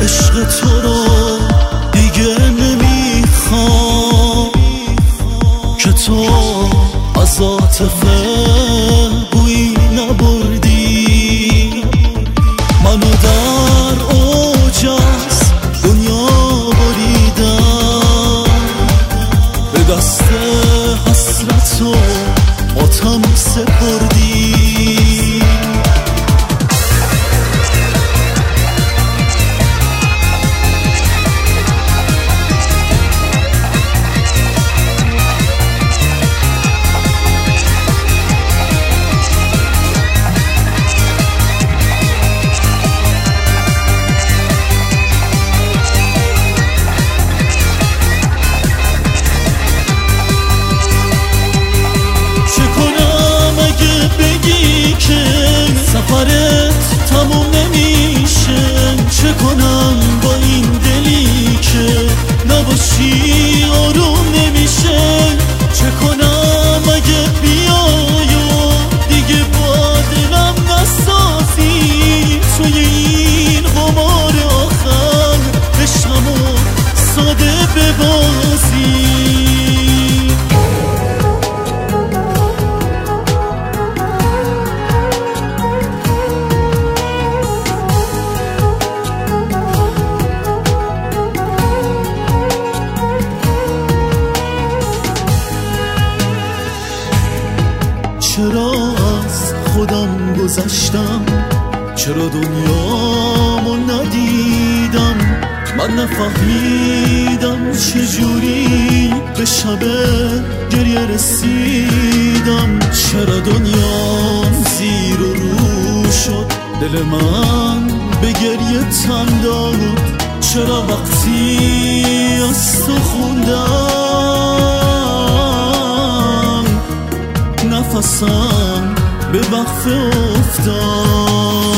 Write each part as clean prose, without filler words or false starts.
عشق تو رو دیگه نمیخوام که تو از عاطفه بویی نبردی. منو در اوج از دنیا بریدم، به دست حسرت و ماتم سپردی. سفرت تموم نمیشه، چه کنم با این دلی که نباشی آروم نمیشه. چه کنم اگه بیای و دیگه با دلم نسازی، توی این قمار آخر عشقمو ساده ببازی. چرا از خودم گذشتم، چرا دنیامو ندیدم، من نفهمیدم چجوری به شب گریه رسیدم. چرا دنیام زیر و رو شد، دل من به گریه تن داد. چرا وقتی از تو خوندم نفسم به وقفه افتاد.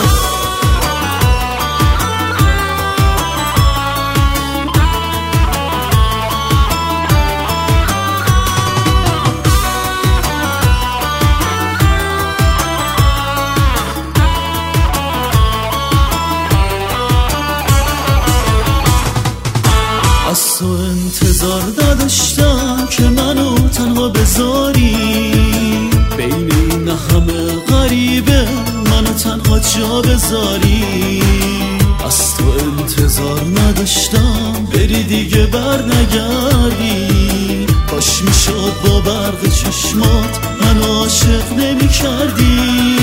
از تو انتظار نداشتم که منو تنها بذاری، بین این همه غریبه منو تنها جا بذاری. از تو انتظار نداشتم بری دیگه بر نگردی، کاش میشد با برق چشمات منو عاشق نمی کردی.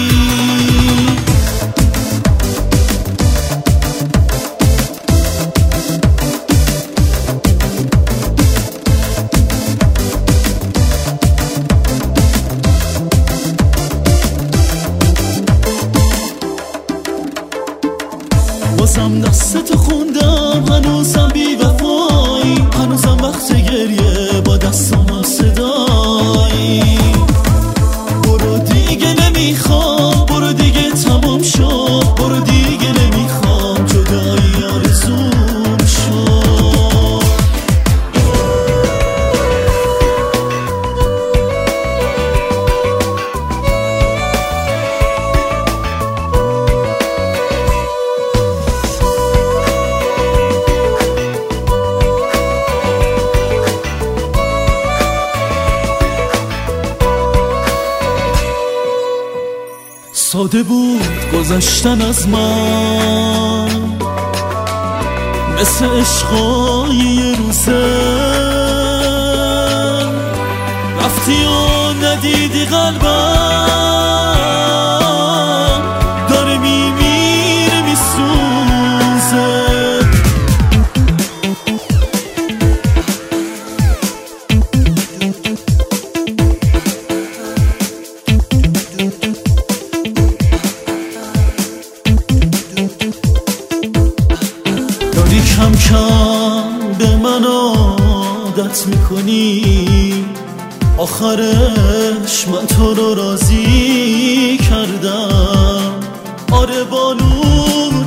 بازم دستت خوندم، هنوزم بی وفایی، هنوزم وقت گریه با دستام صدایی. برو دیگه نمیخوام، برو دیگه تمام شد، برو دیگه نمیخوام، جدایی آرزوم شد. ساده بود گذشتن از من، مثل عشقای یه روزه، رفتی و ندیدی قلبم داره میمیره میسوزه. داری کم کم به من عادت میکنی، آخرش من تو رو راضی کردم. آره بانو